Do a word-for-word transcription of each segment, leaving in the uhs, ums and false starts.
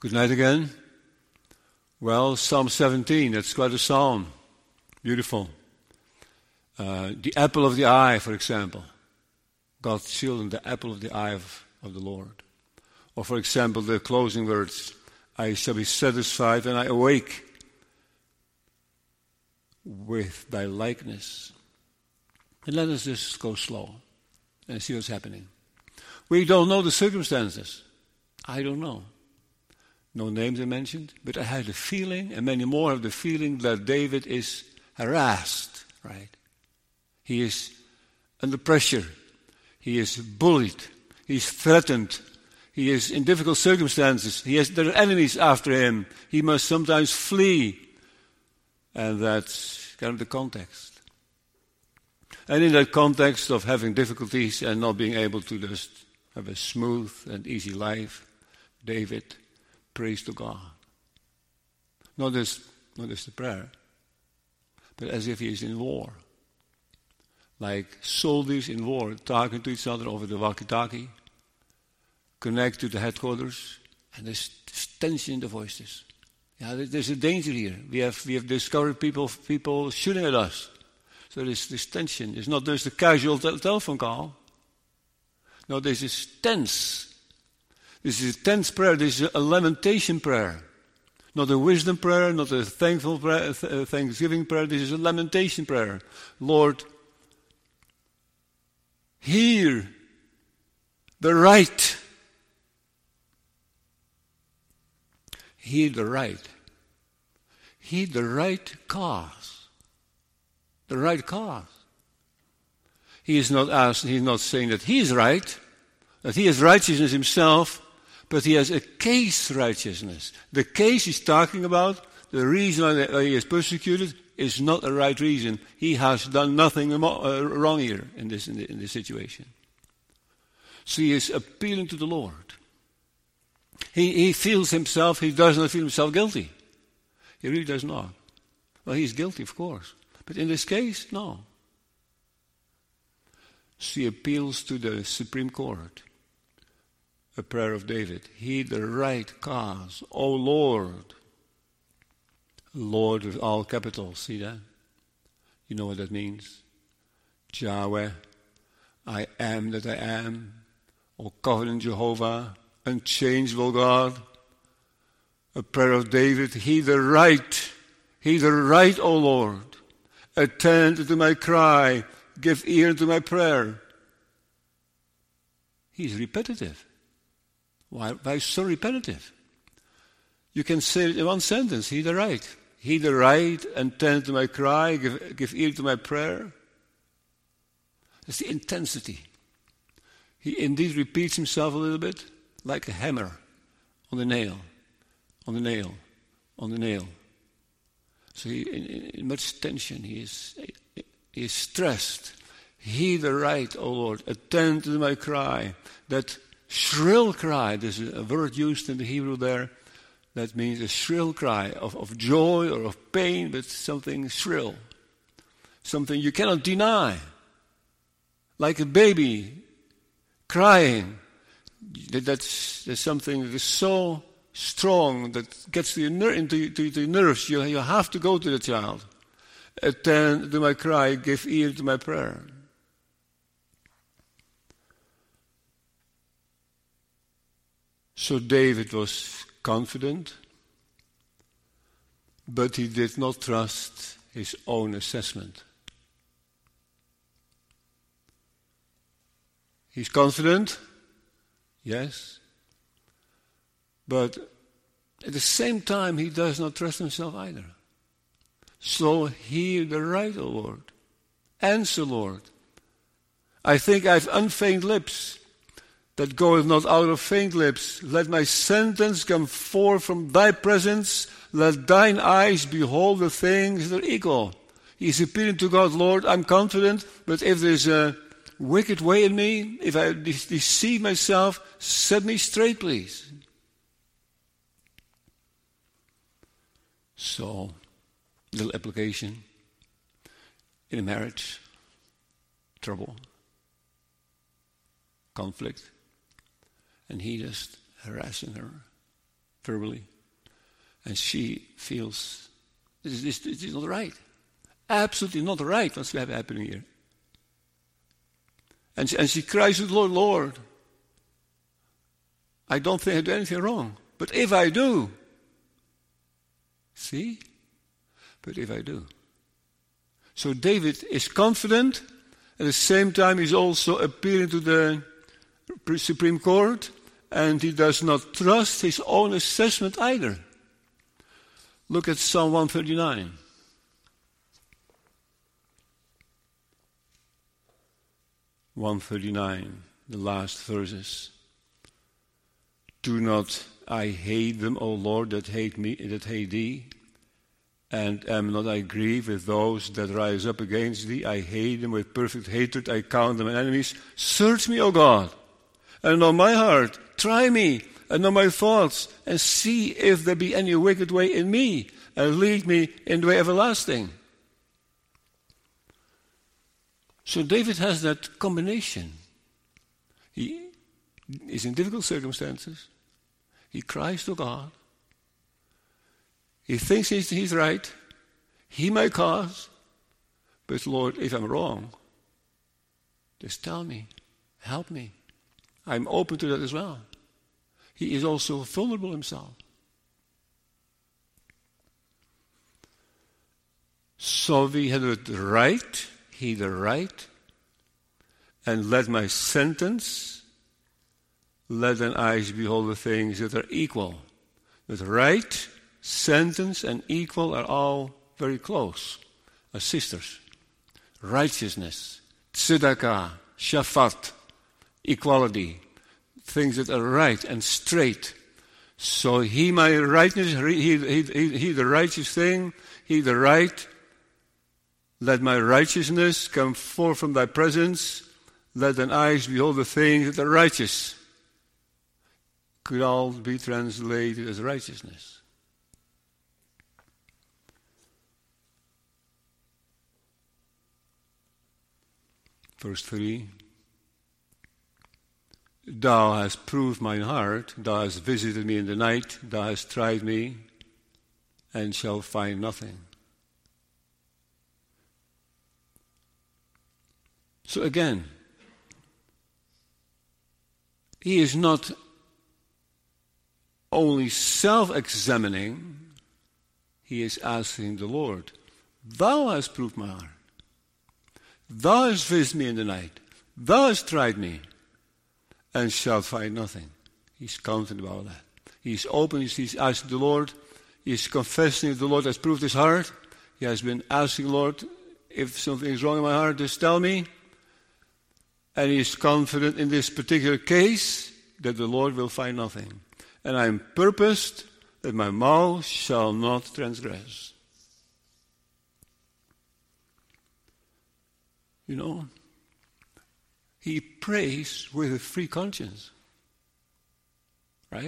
Good night again. Well, Psalm seventeen, that's quite a psalm. Beautiful. Uh, the apple of the eye, for example. God's children, the apple of the eye of, of the Lord. Or, for example, the closing words, I shall be satisfied when I awake with thy likeness. And let us just go slow and see what's happening. We don't know the circumstances. I don't know. No names are mentioned, but I have the feeling, and many more have the feeling, that David is harassed, right? He is under pressure. He is bullied. He is threatened. He is in difficult circumstances. He has, there are enemies after him. He must sometimes flee. And that's kind of the context. And in that context of having difficulties and not being able to just have a smooth and easy life, David prays to God. Not just, not just a prayer, but as if he is in war. Like soldiers in war, talking to each other over the walkie-talkie, connect to the headquarters, and there's, there's tension in the voices. Yeah, there's a danger here. We have we have discovered people people shooting at us. So there's this tension. It's not just a casual te- telephone call. No, this is tense. This is a tense prayer. This is a lamentation prayer. Not a wisdom prayer, not a thankful prayer, th- thanksgiving prayer. This is a lamentation prayer. Lord, hear the right. Hear the right. Hear the right cause. The right cause. He is not asking, he is not saying that he is right, that he has righteousness himself, but he has a case righteousness. The case he's talking about, the reason why he is persecuted, is not a right reason. He has done nothing wrong here in this, in this situation. So he is appealing to the Lord. He, he feels himself, he does not feel himself guilty. He really does not. Well, he's guilty, of course. But in this case, no. So he appeals to the Supreme Court. A prayer of David. Heed the right cause, O Lord. Lord with all capitals, see that? You know what that means? Yahweh, I am that I am. O covenant Jehovah, unchangeable God. A prayer of David. Heed the right. Heed the right, O Lord. Attend to my cry. Give ear to my prayer. He's repetitive. Why, why so repetitive? You can say it in one sentence. Heed the right. Heed the right, attend to my cry, give, give ear to my prayer. It's the intensity. He indeed repeats himself a little bit like a hammer on the nail, on the nail, on the nail. So he, in, in much tension, he is, he is stressed. Heed the right, O Lord, attend to my cry. That shrill cry, there's a word used in the Hebrew there, that means a shrill cry of, of joy or of pain, but something shrill. Something you cannot deny. Like a baby crying. That, that's, that's something that is so strong that gets to your ner- into, to, to your nerves. You, you have to go to the child. Attend to my cry, give ear to my prayer. So David was confident, but he did not trust his own assessment. He's confident, yes, but at the same time he does not trust himself either. So hear the right, O Lord. Answer, Lord. I think I have unfeigned lips, that goeth not out of faint lips. Let my sentence come forth from thy presence. Let thine eyes behold the things that are equal. He's appealing to God, Lord, I'm confident, but if there's a wicked way in me, if I de- deceive myself, set me straight, please. So, little application. In a marriage, trouble, conflict. And he just harassing her, verbally. And she feels this is, this is not right. Absolutely not right what's happening here. And she, and she cries to the Lord, Lord, I don't think I do anything wrong. But if I do, see? But if I do. So David is confident. At the same time, he's also appealing to the Supreme Court. And he does not trust his own assessment either. Look at Psalm one thirty-nine. one thirty-nine, the last verses. Do not I hate them, O Lord, that hate me, that hate thee? And am not I grieved with those that rise up against thee? I hate them with perfect hatred. I count them enemies. Search me, O God, and know my heart. Try me, and know my thoughts, and see if there be any wicked way in me, and lead me in the way everlasting. So David has that combination. He is in difficult circumstances. He cries to God. He thinks he's, he's right. He may cause. But Lord, if I'm wrong, just tell me. Help me. I'm open to that as well. He is also vulnerable himself. So we had the right, he the right, and let my sentence, let thine eyes behold the things that are equal. That right, sentence, and equal are all very close, as sisters. Righteousness, tzedakah, shafat, equality, things that are right and straight. So he my rightness, he, he, he, he the righteous thing, he the right. Let my righteousness come forth from thy presence. Let thine eyes behold the things that are righteous. Could all be translated as righteousness. Verse three. Thou hast proved mine heart, thou hast visited me in the night, thou hast tried me, and shall find nothing. So again, he is not only self-examining, he is asking the Lord, thou hast proved my heart. Thou hast visited me in the night. Thou hast tried me, and shalt find nothing. He's confident about that. He's open, he's asking the Lord, he's confessing that the Lord has proved his heart. He has been asking the Lord, if something is wrong in my heart, just tell me. And he is confident in this particular case that the Lord will find nothing. And I am purposed that my mouth shall not transgress. You know, he prays with a free conscience. Right?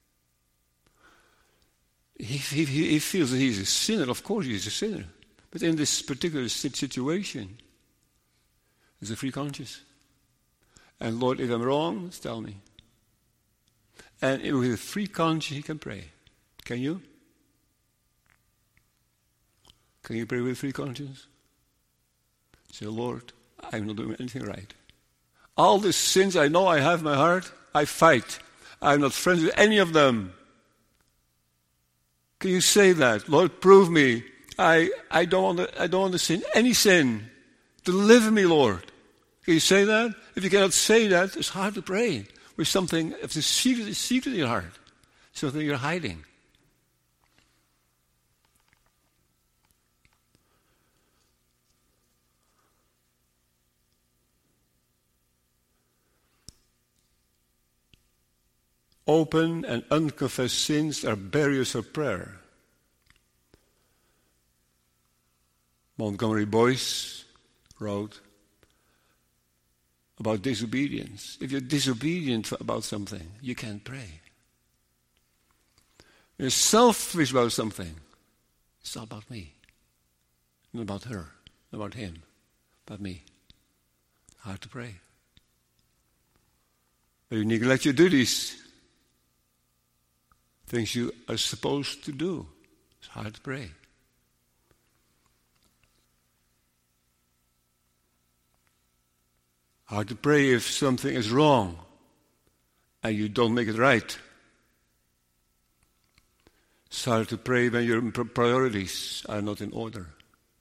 He, he, he feels that he's a sinner. Of course he's a sinner. But in this particular situation, there's a free conscience. And Lord, if I'm wrong, tell me. And with a free conscience, he can pray. Can you? Can you pray with a free conscience? Say, Lord, I'm not doing anything right. All the sins I know I have in my heart, I fight. I'm not friends with any of them. Can you say that? Lord, prove me. I, I don't want to, I don't want to sin any sin. Deliver me, Lord. Can you say that? If you cannot say that, it's hard to pray with something, if the secret is secret in your heart, something you're hiding. Open and unconfessed sins are barriers for prayer. Montgomery Boyce wrote about disobedience. If you're disobedient about something, you can't pray. You're selfish about something. It's not about me. Not about her. Not about him. About me. Hard to pray. But you neglect your duties. things you are supposed to do. It's hard to pray. Hard to pray if something is wrong and you don't make it right. It's hard to pray when your priorities are not in order.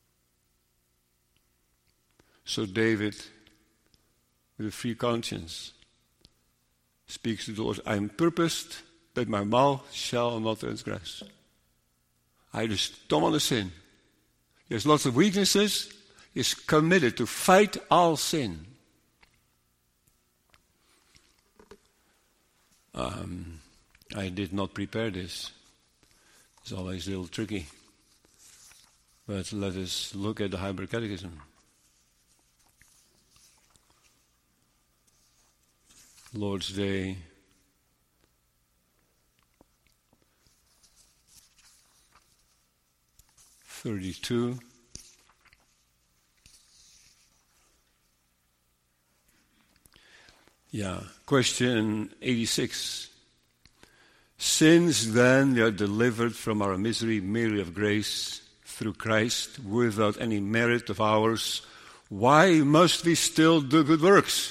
So David, with a free conscience, speaks to the Lord, I am purposed that my mouth shall not transgress. I just don't want to sin. He has lots of weaknesses. He's committed to fight all sin. Um, I did not prepare this. It's always a little tricky. But let us look at the Heidelberg Catechism. Lord's Day. thirty-two. Yeah, question eighty-six. Since then we are delivered from our misery merely of grace through Christ, without any merit of ours, why must we still do good works?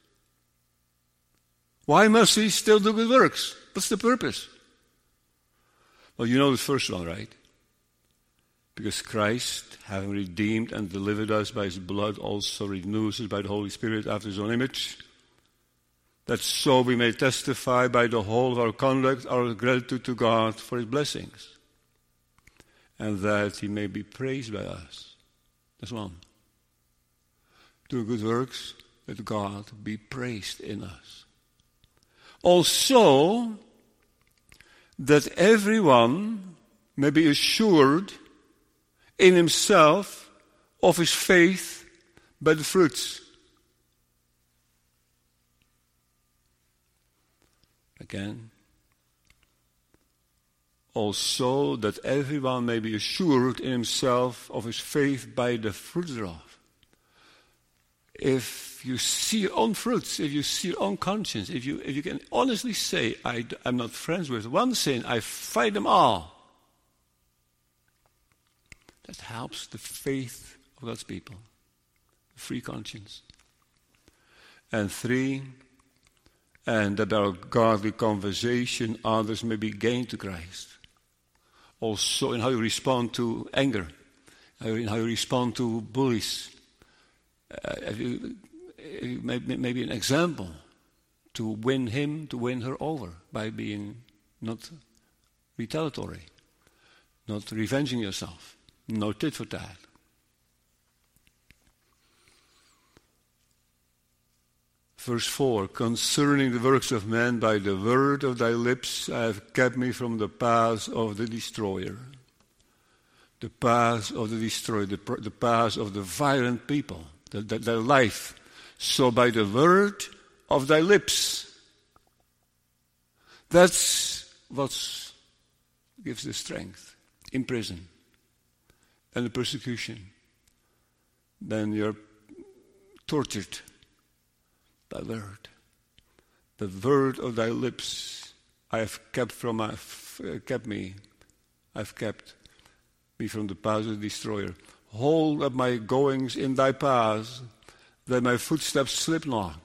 Why must we still do good works? What's the purpose? Well, you know the first one, right? Because Christ, having redeemed and delivered us by his blood, also renews us by the Holy Spirit after his own image, that so we may testify by the whole of our conduct our gratitude to God for his blessings, and that he may be praised by us. That's one. Do good works, that God be praised in us. Also, that everyone may be assured in himself of his faith by the fruits. Again, also that everyone may be assured in himself of his faith by the fruits thereof. If you see your own fruits, if you see your own conscience, if you if you can honestly say, I, I'm not friends with one sin, I fight them all, that helps the faith of God's people, free conscience. And three, and that our godly conversation others may be gained to Christ. Also in how you respond to anger, in how you respond to bullies. Uh, if you, if you maybe, maybe an example to win him, to win her over by being not retaliatory, not revenging yourself, no tit for tat. Verse four, concerning the works of men, by the word of thy lips I have kept me from the paths of the destroyer. The paths of the destroyer, the, the paths of the violent people, the, the, their life. So by the word of thy lips. That's what gives the strength in prison and the persecution. Then you're tortured. Thy word, the word of thy lips, I have kept from my, uh, kept me, I've kept me from the paths of the destroyer. Hold up my goings in thy paths, that my footsteps slip not.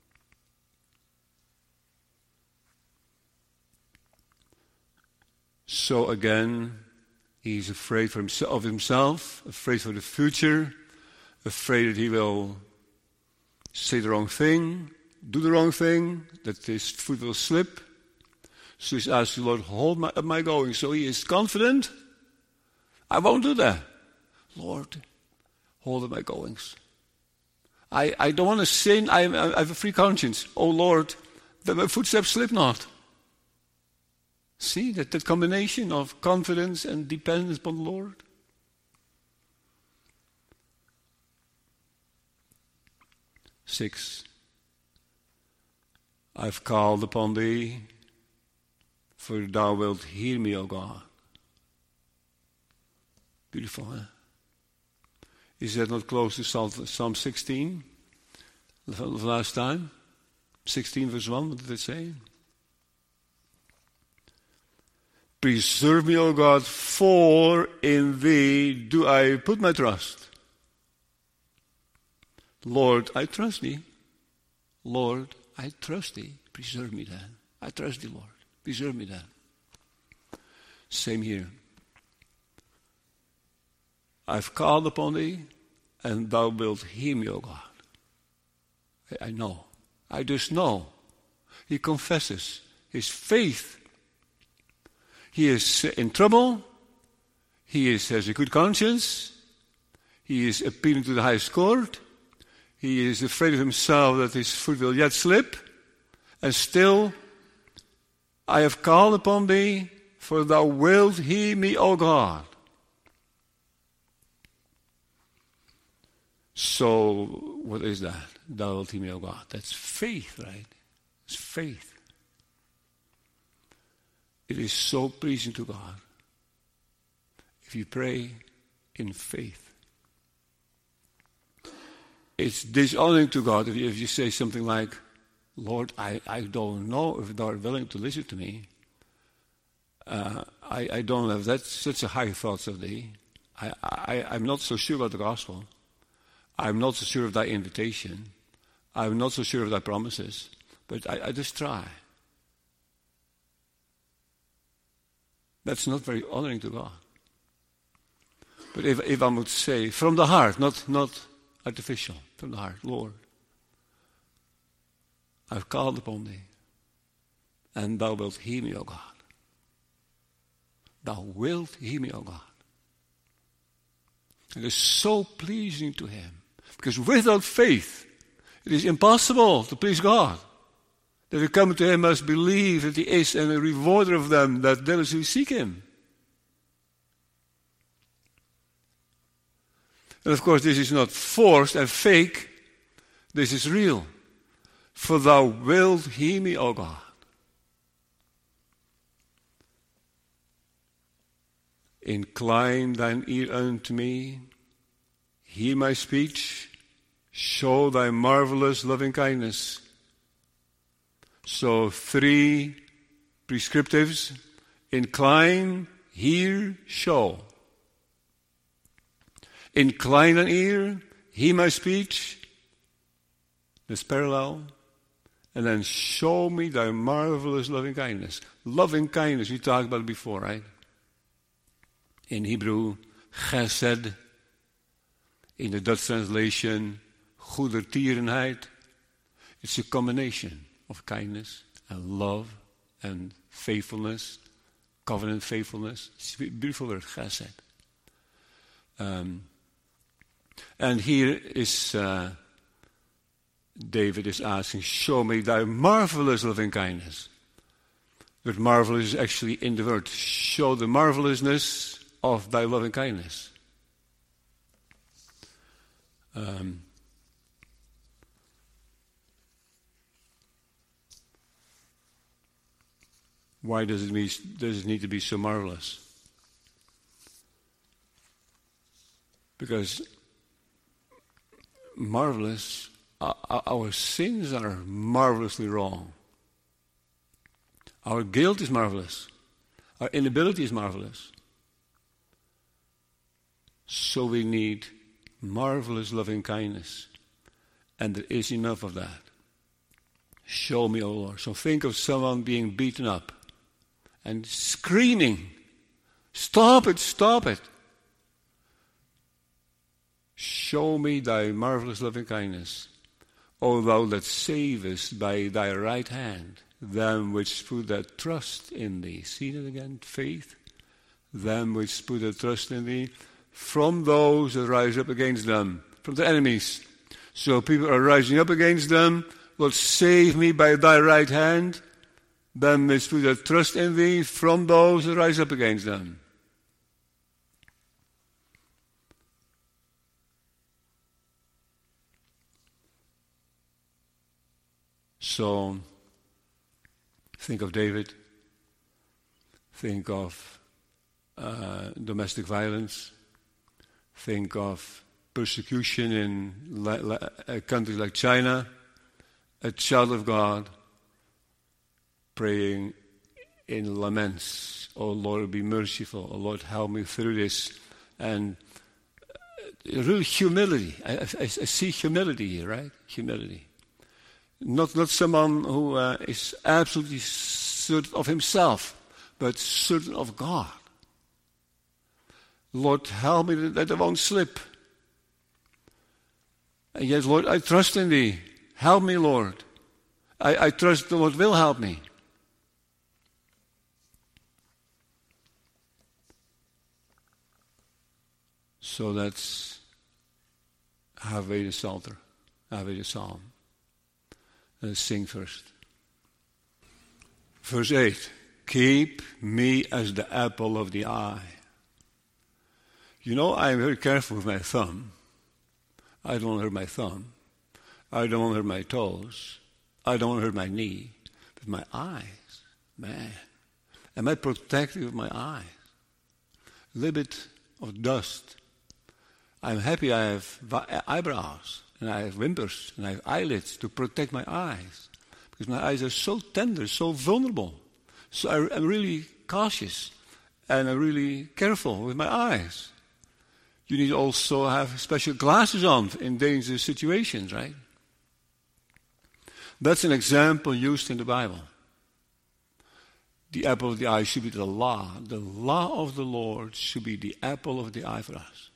So again, he's afraid for himself, of himself, afraid for the future, afraid that he will say the wrong thing, do the wrong thing, that his foot will slip. So he's asking the Lord, hold my, up my going. So he is confident, I won't do that. Lord, hold up my goings. I, I don't want to sin, I, I have a free conscience. Oh Lord, that my footsteps slip not. See, that, that combination of confidence and dependence upon the Lord. Six, I've called upon thee, for thou wilt hear me, O God. Beautiful, huh? Is that not close to Psalm sixteen? The last time? sixteen verse one, what did it say? Preserve me, O God, for in thee do I put my trust. Lord, I trust thee. Lord, I trust thee. Preserve me then. I trust thee, Lord. Preserve me then. Same here. I've called upon thee, and thou wilt hear me, O God. I know. I just know. He confesses his faith. He is in trouble. He is, has a good conscience. He is appealing to the highest court. He is afraid of himself that his foot will yet slip. And still, I have called upon thee, for thou wilt hear me, O God. So, what is that? Thou wilt hear me, O God. That's faith, right? It's faith. It is so pleasing to God if you pray in faith. It's dishonoring to God if you, if you say something like, Lord, I, I don't know if thou art willing to listen to me. Uh, I, I don't have that such a high thoughts of thee. I, I, I'm not so sure about the gospel. I'm not so sure of thy invitation. I'm not so sure of thy promises. But I, I just try. That's not very honoring to God. But if, if I would say, from the heart, not, not artificial, from the heart, Lord, I've called upon thee, and thou wilt hear me, O God. Thou wilt hear me, O God. It is so pleasing to him. Because without faith, it is impossible to please God. That we come to him must believe that he is and a rewarder of them that diligently seek him. And of course, this is not forced and fake. This is real. For thou wilt hear me, O God. Incline thine ear unto me. Hear my speech. Show thy marvelous loving kindness. So three prescriptives: incline, hear, show. Incline an ear, hear my speech. That's parallel. And then show me thy marvelous loving kindness. Loving kindness, we talked about it before, right? In Hebrew, chesed. In the Dutch translation, goedertierenheid. It's a combination of kindness and love and faithfulness, covenant faithfulness. It's a beautiful word, chesed. Um, and here is uh, David is asking, show me thy marvelous loving kindness. The word marvelous is actually in the word. Show the marvelousness of thy loving kindness. Um, why does it, mean, does it need to be so marvelous? Because marvelous, uh, our sins are marvelously wrong. Our guilt is marvelous. Our inability is marvelous. So we need marvelous loving kindness. And there is enough of that. Show me, O Lord. So think of someone being beaten up and screaming, stop it, stop it. Show me thy marvelous loving kindness, O thou that savest by thy right hand them which put their trust in thee. See that again? Faith. Them which put their trust in thee, from those that rise up against them, from the enemies. So people are rising up against them. Lord, save me by thy right hand. Them which put their trust in thee, from those that rise up against them. So, think of David. Think of uh, domestic violence. Think of persecution in la- la- uh, countries like China. A child of God praying in laments, oh Lord, be merciful. Oh Lord, help me through this. And uh, real humility. I, I, I see humility here, right? Humility. Not, not someone who uh, is absolutely certain of himself, but certain of God. Lord, help me that I won't slip. And yet, Lord, I trust in Thee. Help me, Lord. I, I trust the Lord will help me. So that's halfway the Psalter, halfway the Psalm. Let's sing first. Verse eight. Keep me as the apple of the eye. You know, I'm very careful with my thumb. I don't want to hurt my thumb. I don't want to hurt my toes. I don't want to hurt my knee. But my eyes, man. Am I protected with my eyes? A little bit of dust. I'm happy I have eyebrows, and I have whimpers, and I have eyelids to protect my eyes. Because my eyes are so tender, so vulnerable. So I, I'm really cautious, and I'm really careful with my eyes. You need also have special glasses on in dangerous situations, right? That's an example used in the Bible. The apple of the eye should be the law. The law of the Lord should be the apple of the eye for us.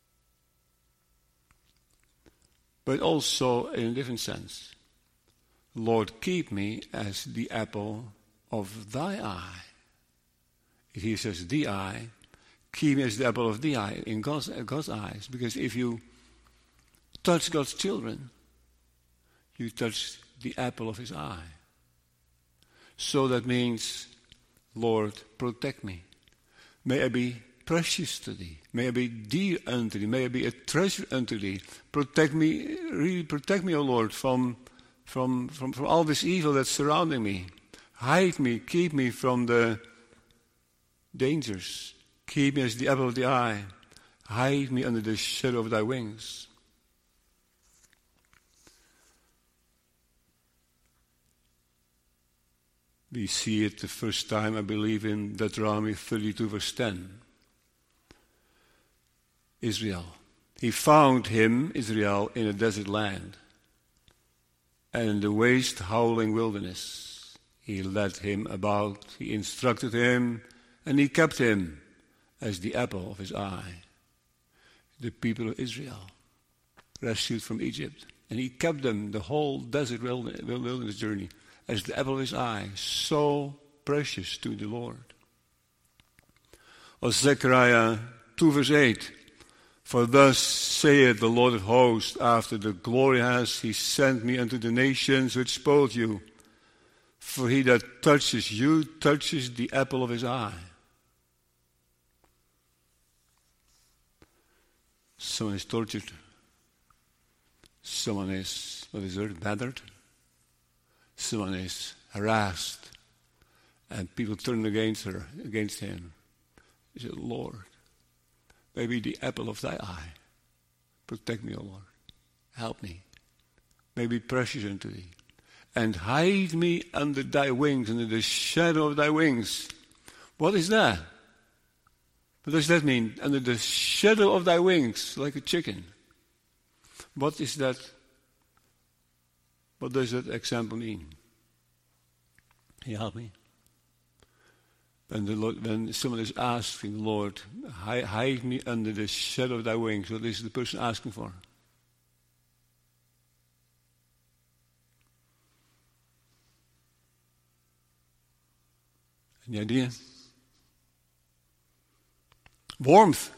But also in a different sense. Lord, keep me as the apple of thy eye. He says the eye. Keep me as the apple of the eye in God's, God's eyes. Because if you touch God's children, you touch the apple of his eye. So that means, Lord, protect me. May I be precious to thee. May I be dear unto thee. May I be a treasure unto thee. Protect me, really protect me, O Lord, from, from, from, from all this evil that's surrounding me. Hide me, keep me from the dangers. Keep me as the apple of the eye. Hide me under the shadow of thy wings. We see it the first time, I believe, in Deuteronomy thirty-two, verse ten. Israel. He found him, Israel, in a desert land and in the waste, howling wilderness. He led him about, he instructed him, and he kept him as the apple of his eye. The people of Israel, rescued from Egypt, and he kept them the whole desert wilderness journey as the apple of his eye, so precious to the Lord. Or Zechariah two, verse eight. For thus saith the Lord of hosts, after the glory has he sent me unto the nations which spoiled you. For he that touches you touches the apple of his eye. Someone is tortured. Someone is, what is it, battered. Someone is harassed. And people turn against her, against him. He said, Lord, maybe the apple of thy eye. Protect me, O Lord. Help me. May be precious unto thee. And hide me under thy wings, under the shadow of thy wings. What is that? What does that mean? Under the shadow of thy wings, like a chicken. What is that? What does that example mean? Can you help me? When, the Lord, when someone is asking, Lord, hide, hide me under the shadow of thy wings, what is the person asking for? Any idea? Warmth.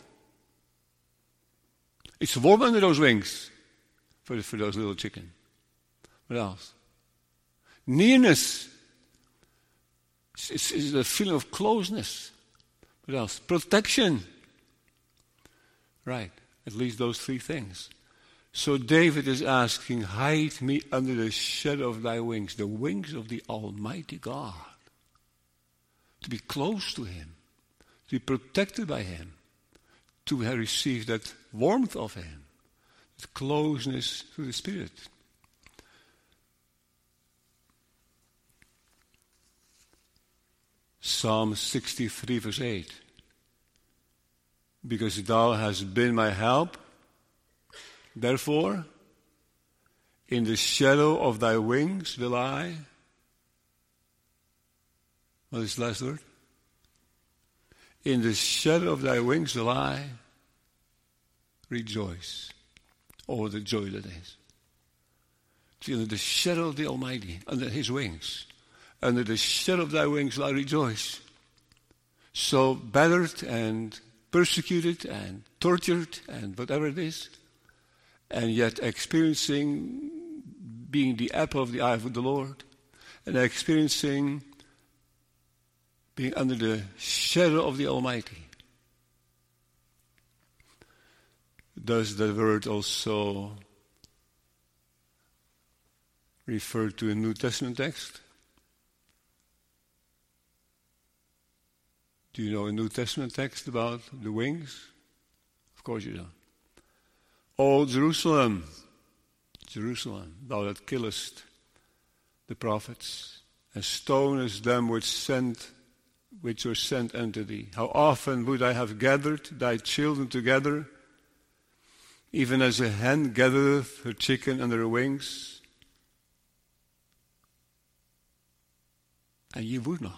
It's warm under those wings for, for those little chicken. What else? Nearness. It's, it's, it's a feeling of closeness. What else? Protection. Right. At least those three things. So David is asking, hide me under the shadow of thy wings, the wings of the Almighty God. To be close to him. To be protected by him. To receive that warmth of him. That closeness to the Spirit. Psalm sixty-three, verse eight. Because thou hast been my help, therefore, in the shadow of thy wings will I. What is the last word? In the shadow of thy wings will I rejoice. Oh, the joy that is. Under the shadow of the Almighty, under his wings. Under the shadow of thy wings will I rejoice. So battered and persecuted and tortured and whatever it is, and yet experiencing being the apple of the eye of the Lord, and experiencing being under the shadow of the Almighty. Does the word also refer to a New Testament text? Do you know a New Testament text about the wings? Of course you do. O Jerusalem, Jerusalem, thou that killest the prophets, and stonest them which sent, which were sent unto thee. How often would I have gathered thy children together, even as a hen gathereth her chicken under her wings, and ye would not.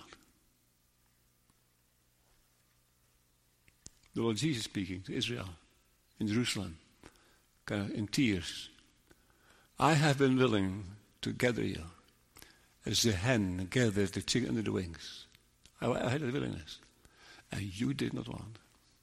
The Lord Jesus speaking to Israel in Jerusalem, kind of in tears. I have been willing to gather you as the hen gathers the chicken under the wings. I, I had a willingness, and you did not want.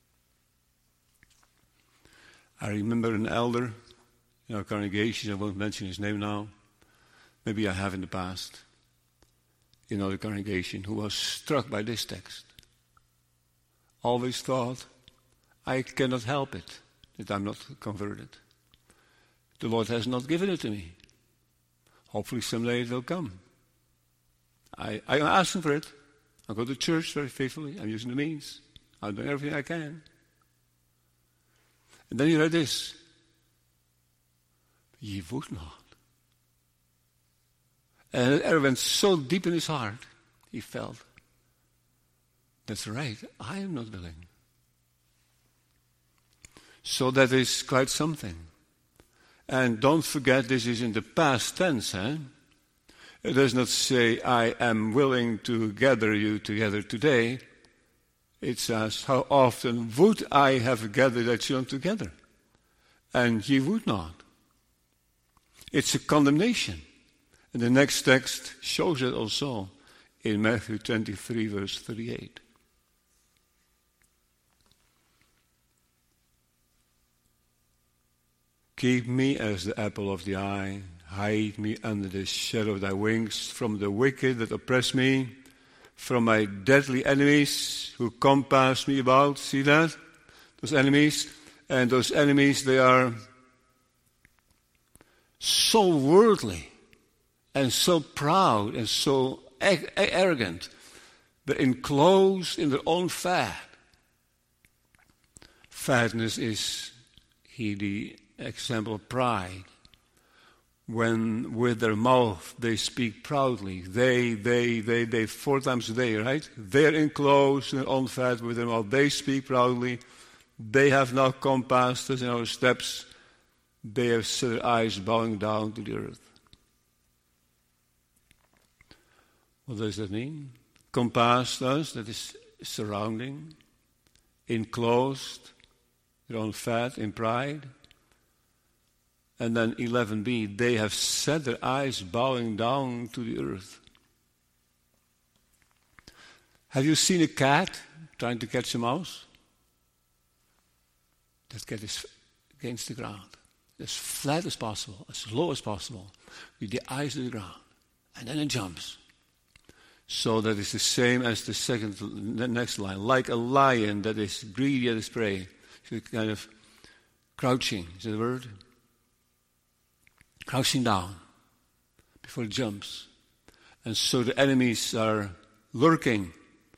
I remember an elder in our congregation, I won't mention his name now, maybe I have in the past, in our congregation, who was struck by this text. Always thought, I cannot help it that I'm not converted. The Lord has not given it to me. Hopefully someday it will come. I, I'm asking for it. I go to church very faithfully. I'm using the means. I'm doing everything I can. And then you read this. Ye would not. And it went so deep in his heart, he felt, that's right, I am not willing. So that is quite something. And don't forget, this is in the past tense. Eh? It does not say, I am willing to gather you together today. It says, how often would I have gathered thy children together? And ye would not. It's a condemnation. And the next text shows it also in Matthew twenty-three, verse thirty-eight. Keep me as the apple of the eye. Hide me under the shadow of thy wings from the wicked that oppress me, from my deadly enemies who compass me about. See that? Those enemies. And those enemies, they are so worldly and so proud and so arrogant. They're enclosed in their own fat. Fatness is, he the example of pride. When with their mouth they speak proudly. They, they, they, they, four times a day, right? They're enclosed in their own fat with their mouth. They speak proudly. They have now compassed us in our steps. They have set their eyes bowing down to the earth. What does that mean? Compassed us, that is surrounding, enclosed, their own fat in pride. And then eleven b, they have set their eyes bowing down to the earth. Have you seen a cat trying to catch a mouse? That cat is against the ground, as flat as possible, as low as possible, with the eyes to the ground. And then it jumps. So that is the same as the second, the next line. Like a lion that is greedy at its prey. So kind of crouching, is that the word? Crouching down before it jumps. And so the enemies are lurking.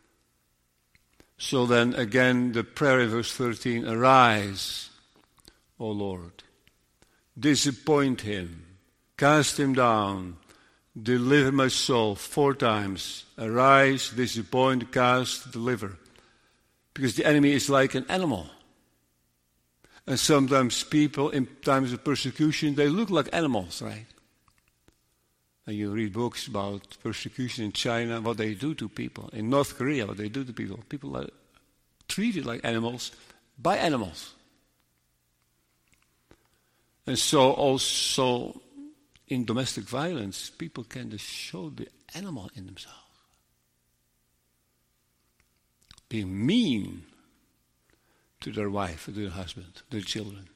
So then again the prayer in verse thirteen, arise, O Lord, disappoint him, cast him down, deliver my soul, four times. Arise, disappoint, cast, deliver. Because the enemy is like an animal. And sometimes people, in times of persecution, they look like animals, right? And you read books about persecution in China, what they do to people. In North Korea, what they do to people. People are treated like animals by animals. And so also in domestic violence, people can just show the animal in themselves. Being mean to their wife, to their husband, their children.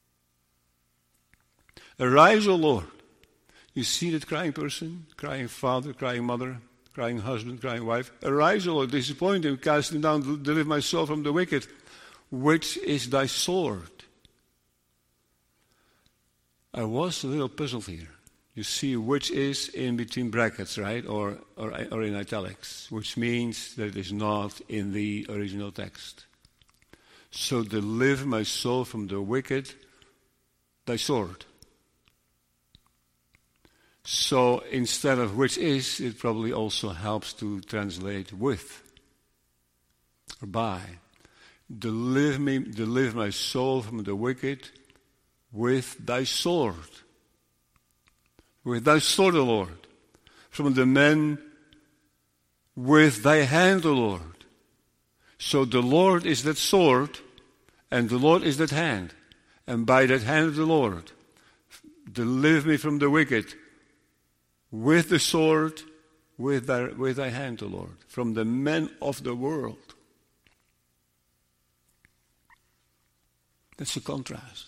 Arise, O Lord. You see that crying person, crying father, crying mother, crying husband, crying wife. Arise, O Lord, disappoint him, cast him down, deliver my soul from the wicked. Which is thy sword? I was a little puzzled here. You see, which is in between brackets, right? Or, or, or in italics, which means that it is not in the original text. So deliver my soul from the wicked, thy sword. So instead of which is, it probably also helps to translate with or by. Deliver me, deliver my soul from the wicked with thy sword. With thy sword, O Lord. From the men with thy hand, O Lord. So the Lord is that sword, and the Lord is that hand. And by that hand of the Lord, deliver me from the wicked with the sword, with thy, with thy hand, O Lord. From the men of the world. That's a contrast.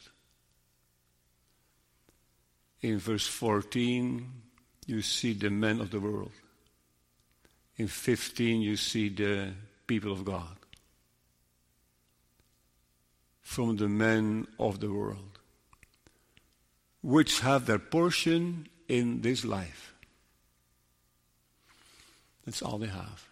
In verse fourteen, you see the men of the world. In fifteen, you see the people of God. From the men of the world, which have their portion in this life. That's all they have.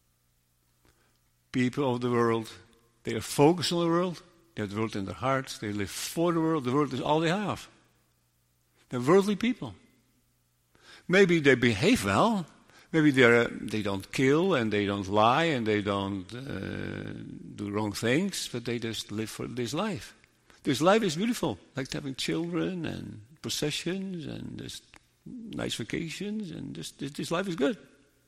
People of the world, they are focused on the world. They have the world in their hearts. They live for the world. The world is all they have. They're worldly people. Maybe they behave well. Maybe they they don't kill and they don't lie and they don't uh, do wrong things, but they just live for this life. This life is beautiful, like having children and possessions and just nice vacations, and just, this, this life is good.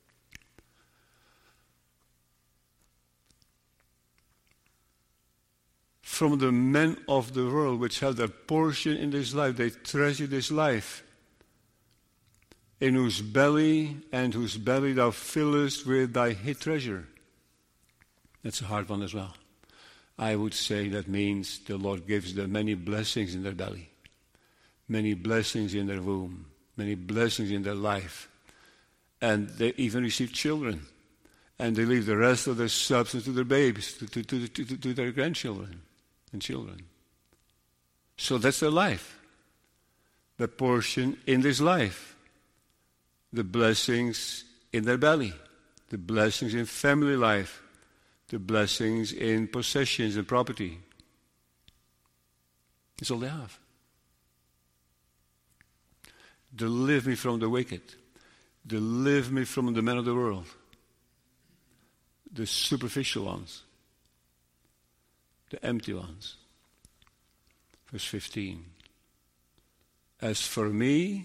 From the men of the world, which have their portion in this life, they treasure this life, in whose belly and whose belly thou fillest with thy hid treasure. That's a hard one as well. I would say that means the Lord gives them many blessings in their belly, many blessings in their womb, many blessings in their life. And they even receive children. And they leave the rest of their substance to their babies, to, to, to, to, to their grandchildren and children. So that's their life. The portion in this life. The blessings in their belly. The blessings in family life. The blessings in possessions and property. That's all they have. Deliver me from the wicked. Deliver me from the men of the world. The superficial ones. The empty ones. Verse fifteen. As for me,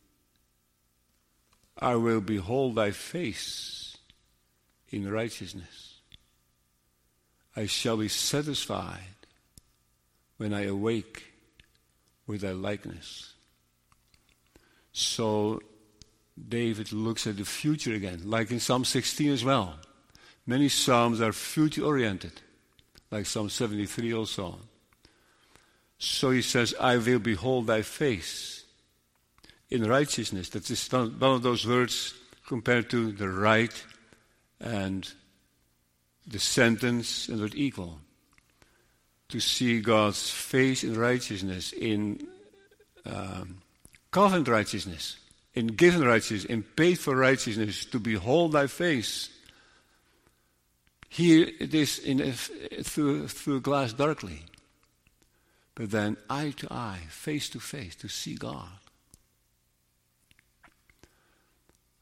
I will behold thy face in righteousness. I shall be satisfied when I awake with thy likeness. So David looks at the future again, like in Psalm sixteen as well. Many psalms are future-oriented, like Psalm seventy-three also. So he says, I will behold thy face in righteousness. That is one of those words compared to the right and the sentence and the equal. To see God's face in righteousness, in um, covenant righteousness, in given righteousness, in paid for righteousness, to behold thy face. Here it is in a, through, through a glass darkly. But then eye to eye, face to face, to see God.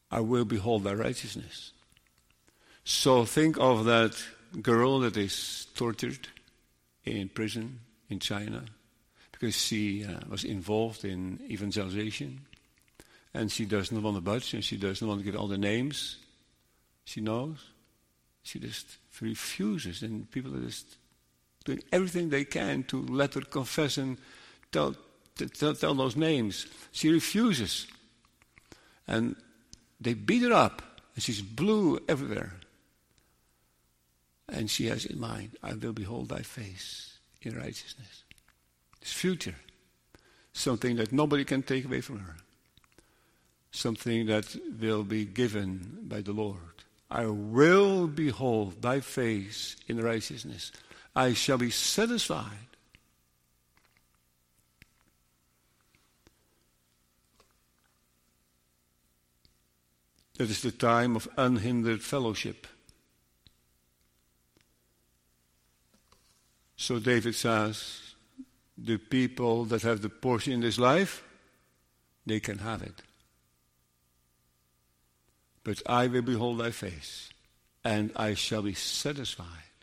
I will behold thy righteousness. So think of that girl that is tortured in prison in China because she uh, was involved in evangelization, and she does not want to budge, and she does not want to give all the names she knows. She just refuses, and people are just doing everything they can to let her confess and tell, tell, tell those names. She refuses. And they beat her up, and she's blue everywhere. And she has in mind, I will behold thy face in righteousness. It's future. Something that nobody can take away from her. Something that will be given by the Lord. I will behold thy face in righteousness. I shall be satisfied. That is the time of unhindered fellowship. So David says, the people that have the portion in this life, they can have it. But I will behold thy face, and I shall be satisfied.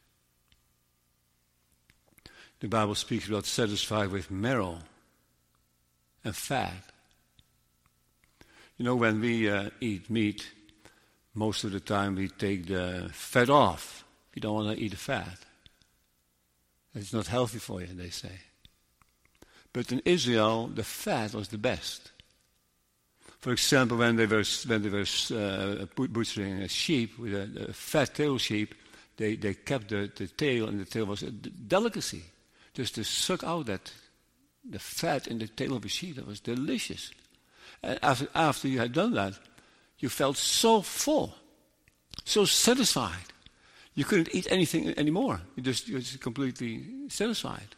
The Bible speaks about satisfied with marrow and fat. You know, when we uh, eat meat, most of the time we take the fat off. We don't want to eat the fat. It's not healthy for you, they say. But in Israel, the fat was the best. For example, when they were when they were uh, butchering a sheep with a, a fat tail sheep, they, they kept the, the tail, and the tail was a delicacy. Just to suck out that the fat in the tail of a sheep, that was delicious. And after after you had done that, you felt so full, so satisfied. You couldn't eat anything anymore. You just you were just completely satisfied.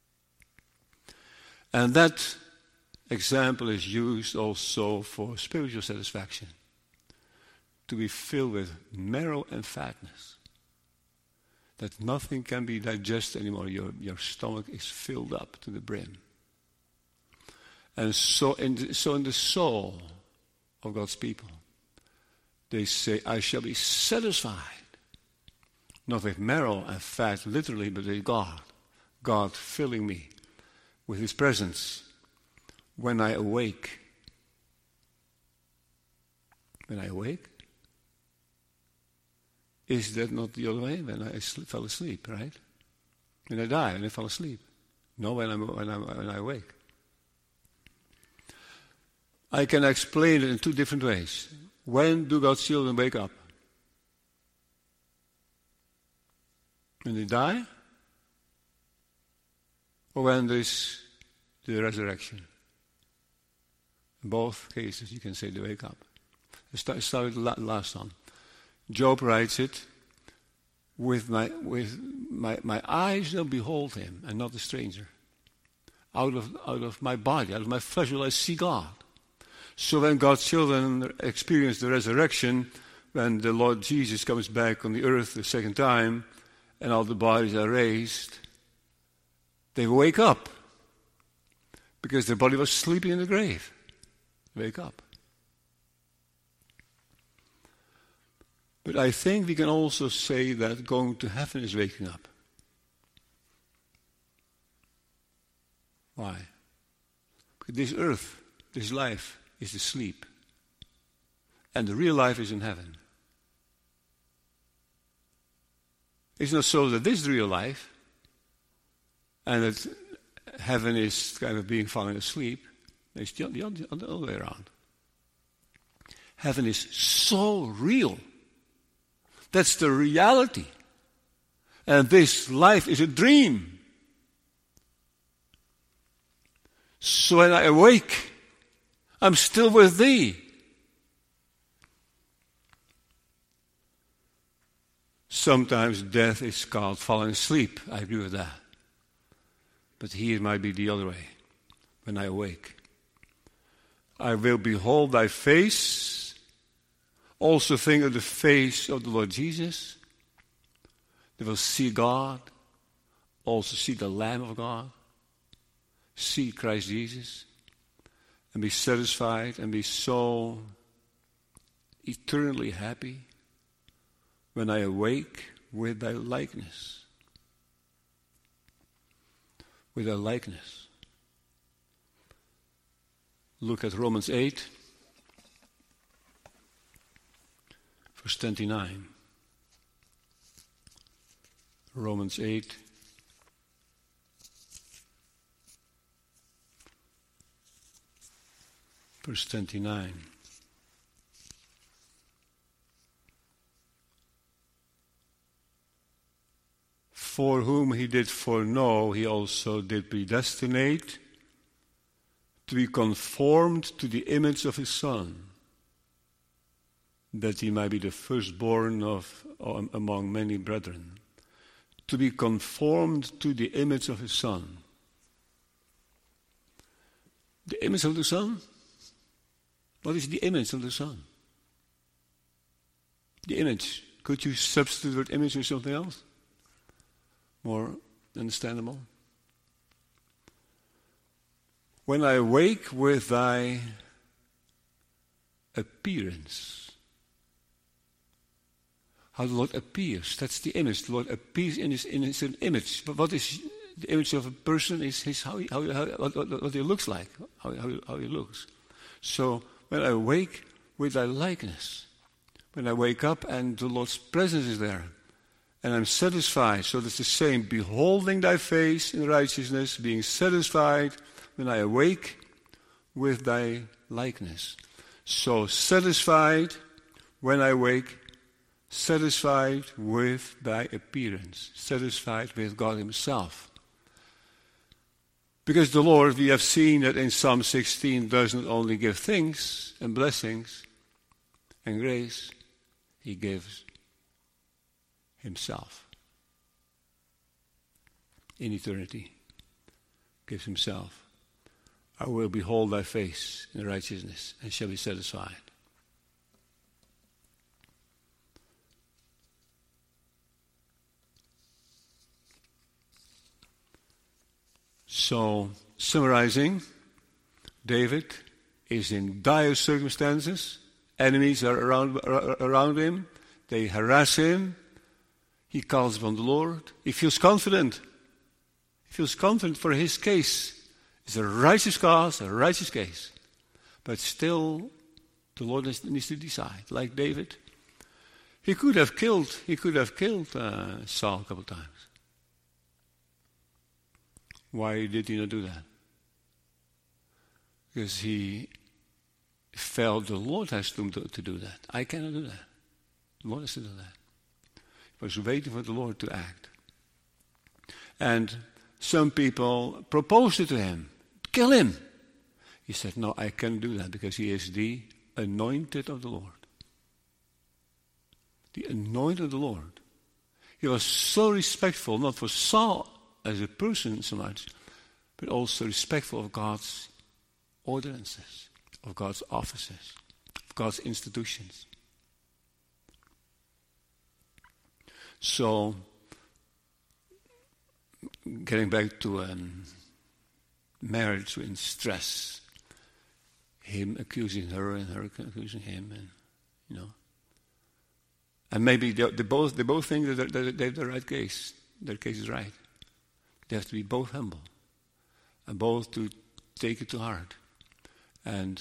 And that example is used also for spiritual satisfaction. To be filled with marrow and fatness. That nothing can be digested anymore. Your, your stomach is filled up to the brim. And so in, the, so in the soul of God's people, they say, I shall be satisfied. Not with marrow and fat, literally, but with God. God filling me with His presence. When I awake, when I awake, is that not the other way? When I sl- fell asleep, right? When I die, when I fall asleep. No, when, I'm, when, I'm, when I awake. I can explain it in two different ways. When do God's children wake up? When they die? Or when there is the resurrection? In both cases, you can say they wake up. Let's start, start with the last one. Job writes it, with my with my, my eyes will behold him, and not a stranger. Out of out of my body, out of my flesh will I see God. So when God's children experience the resurrection, when the Lord Jesus comes back on the earth the second time, and all the bodies are raised, they wake up. Because their body was sleeping in the grave. Wake up. But I think we can also say that going to heaven is waking up. Why? Because this earth, this life, is the sleep. And the real life is in heaven. It's not so that this is the real life, and that heaven is kind of being falling asleep. It's the, the, the other way around. Heaven is so real. That's the reality. And this life is a dream. So when I awake, I'm still with thee. Sometimes death is called falling asleep. I agree with that. But here it might be the other way. When I awake, I will behold thy face. Also think of the face of the Lord Jesus. They will see God. Also see the Lamb of God. See Christ Jesus. And be satisfied and be so eternally happy when I awake with thy likeness. With thy likeness. Look at Romans eight, verse twenty-nine. Romans eight, verse twenty-nine. For whom he did foreknow, he also did predestinate to be conformed to the image of his Son, that he might be the firstborn of um, among many brethren. To be conformed to the image of his Son. The image of the Son? What is the image of the Son? The image. Could you substitute the word image with something else? More understandable? When I awake with thy appearance. How the Lord appears. That's the image. The Lord appears in his, in his image. But what is the image of a person is his how he, how, how what, what, what he looks like, how, how, how he looks. So when I wake with thy likeness, when I wake up and the Lord's presence is there, and I'm satisfied, so that's the same, beholding thy face in righteousness, being satisfied when I awake with thy likeness. So satisfied when I wake, satisfied with thy appearance, satisfied with God himself. Because the Lord, we have seen that in Psalm sixteen, does not only give things and blessings and grace, he gives himself. In eternity, gives himself. I will behold thy face in righteousness and shall be satisfied. So, summarizing, David is in dire circumstances. Enemies are around, around him. They harass him. He calls upon the Lord. He feels confident. He feels confident for his case. It's a righteous cause, a righteous case. But still, the Lord needs to decide. Like David, he could have killed. He could have killed uh, Saul a couple of times. Why did he not do that? Because he felt the Lord has to, to do that. I cannot do that. The Lord has to do that. He was waiting for the Lord to act. And some people proposed it to him. Kill him. He said, no, I can't do that because he is the anointed of the Lord. The anointed of the Lord. He was so respectful, not for Saul as a person so much, but also respectful of God's ordinances, of God's offices, of God's institutions. So, getting back to um, marriage in stress, him accusing her and her accusing him, and you know, and maybe they, they both they both think that they have the right case. Their case is right. They have to be both humble and both to take it to heart and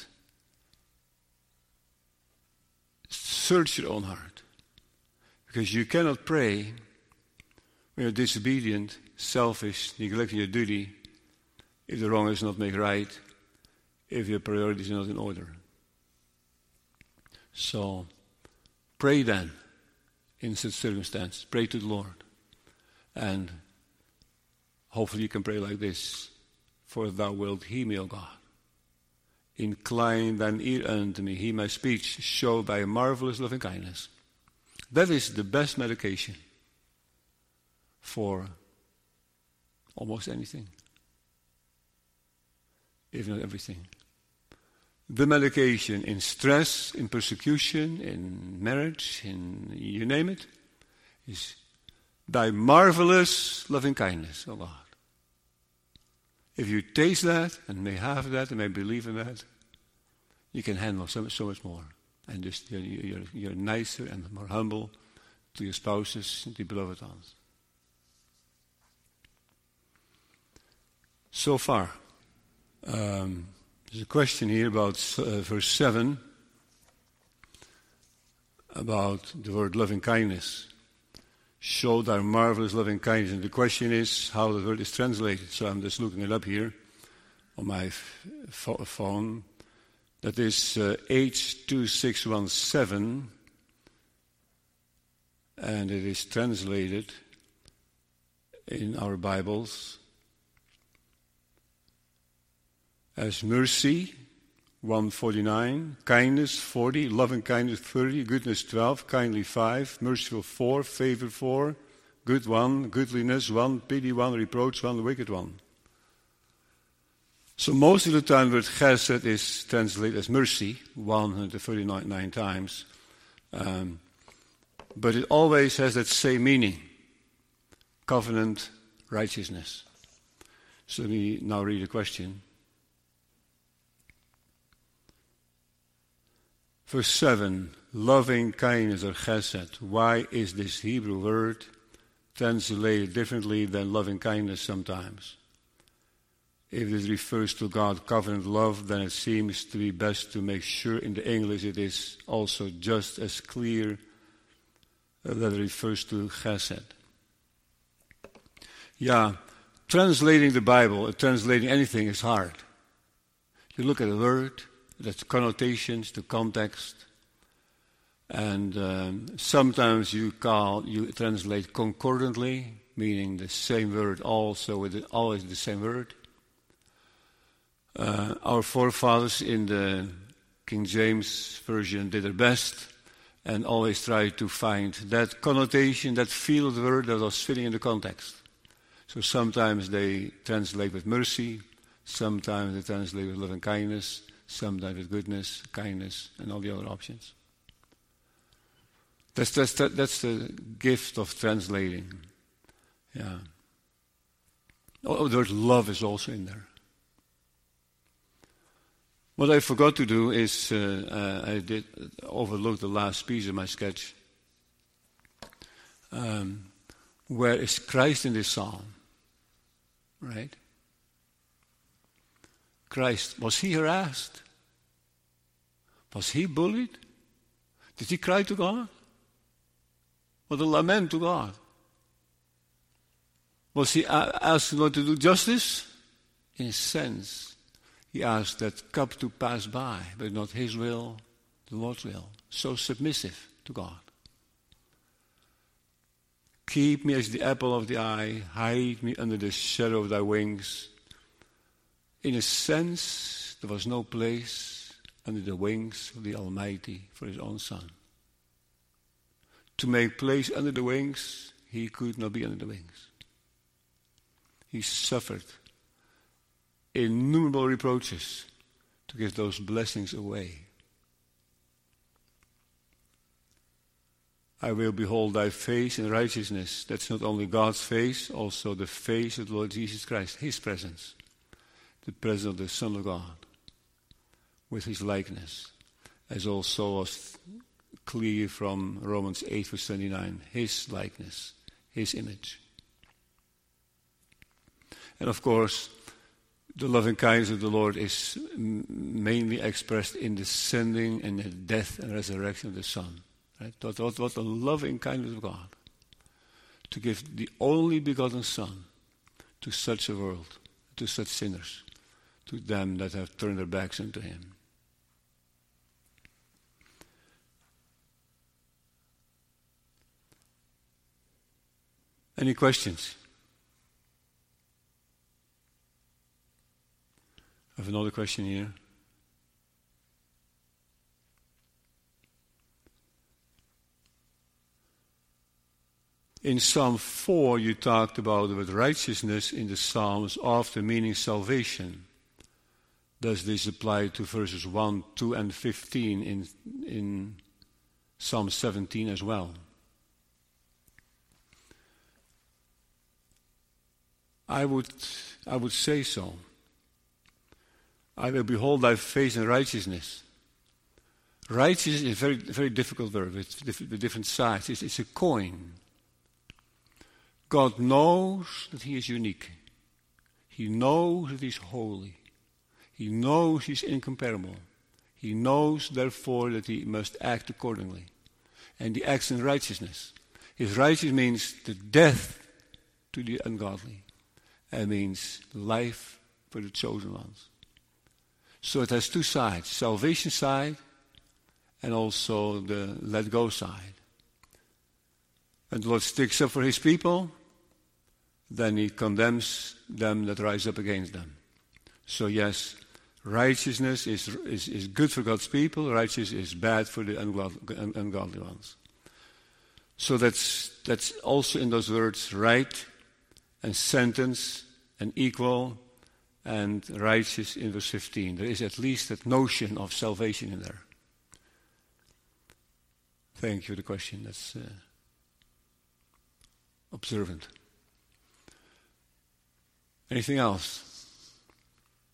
search your own heart. Because you cannot pray when you're disobedient, selfish, neglecting your duty, if the wrong is not made right, if your priorities are not in order. So pray then in such circumstances. Pray to the Lord. And hopefully you can pray like this. For thou wilt hear me, O God. Incline thine ear unto me. Hear my speech. Show thy marvelous loving kindness. That is the best medication for almost anything. If not everything. The medication in stress, in persecution, in marriage, in you name it, is thy marvelous loving kindness, O God. If you taste that, and may have that, and may believe in that, you can handle so, so much more. and just you're, you're, you're nicer and more humble to your spouses, the beloved ones. So far, um, there's a question here about uh, verse seven, about the word loving kindness. Show thy marvelous loving kindness. And the question is how the word is translated. So I'm just looking it up here on my f- f- phone. That is uh, H two six one seven, and it is translated in our Bibles as mercy, one forty-nine, kindness, forty, loving kindness, thirty, goodness, twelve, kindly, five, merciful, four, favor, four, good, one, goodliness, one, pity, one, reproach, one, wicked, one. So most of the time the word chesed is translated as mercy, one hundred thirty-nine times. Um, but it always has that same meaning, covenant righteousness. So let me now read the question. Verse seven, loving kindness or chesed. Why is this Hebrew word translated differently than loving kindness sometimes? If it refers to God's covenant love, then it seems to be best to make sure in the English it is also just as clear that it refers to chesed. Yeah, translating the Bible, translating anything is hard. You look at a word, that's connotations, the context, and um, sometimes you call you translate concordantly, meaning the same word also with the, always the same word. Uh, our forefathers in the King James Version did their best and always tried to find that connotation, that feel of the word that was fitting in the context. So sometimes they translate with mercy, sometimes they translate with loving kindness, sometimes with goodness, kindness, and all the other options. That's, that's, that, that's the gift of translating. Yeah. Oh, the word love is also in there. What I forgot to do is uh, uh, I did overlook the last piece of my sketch. Um, where is Christ in this psalm? Right? Christ, was he harassed? Was he bullied? Did he cry to God? Was a lament to God? Was he asked the Lord to do justice? In a sense. He asked that cup to pass by, but not his will, the Lord's will. So submissive to God. Keep me as the apple of the eye, hide me under the shadow of thy wings. In a sense, there was no place under the wings of the Almighty for his own Son. To make place under the wings, he could not be under the wings. He suffered innumerable reproaches to give those blessings away. I will behold thy face in righteousness. That's not only God's face, also the face of the Lord Jesus Christ, his presence, the presence of the Son of God, with his likeness, as also was clear from Romans eight verse twenty-nine, his likeness, his image. And of course, the loving kindness of the Lord is mainly expressed in the sending and the death and resurrection of the Son. Right? What, what, what the loving kindness of God to give the only begotten Son to such a world, to such sinners, to them that have turned their backs unto him. Any questions? I have another question here. In Psalm four, you talked about the word righteousness in the Psalms, often meaning salvation. Does this apply to verses one, two, and fifteen in, in Psalm seventeen as well? I would, I would say so. I will behold thy face in righteousness. Righteous is a very, very difficult word with, with different sides. It's, it's a coin. God knows that he is unique. He knows that he's holy. He knows he's incomparable. He knows, therefore, that he must act accordingly. And he acts in righteousness. His righteousness means the death to the ungodly. And means life for the chosen ones. So it has two sides. Salvation side and also the let go side. And the Lord sticks up for his people. Then he condemns them that rise up against them. So yes, righteousness is, is, is good for God's people. Righteousness is bad for the ungodly, ungodly ones. So that's, that's also in those words right and sentence and equal and righteous in verse fifteen. There is at least that notion of salvation in there. Thank you for the question. That's uh, observant. Anything else?